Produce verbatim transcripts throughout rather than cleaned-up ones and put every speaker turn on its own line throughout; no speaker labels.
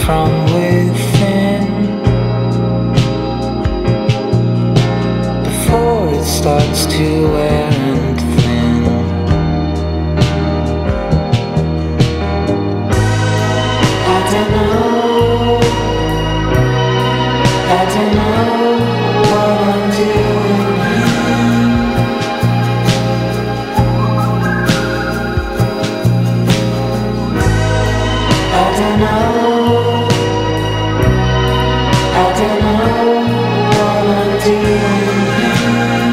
from within before it starts to wear and thin. I don't know, I don't know what I'm doing here. I don't know, I don't know what I'm doing here.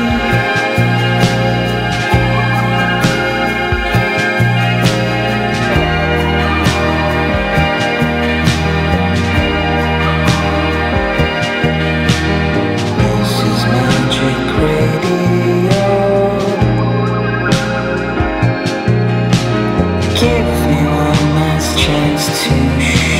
This is Magic Radio. Give me one last chance to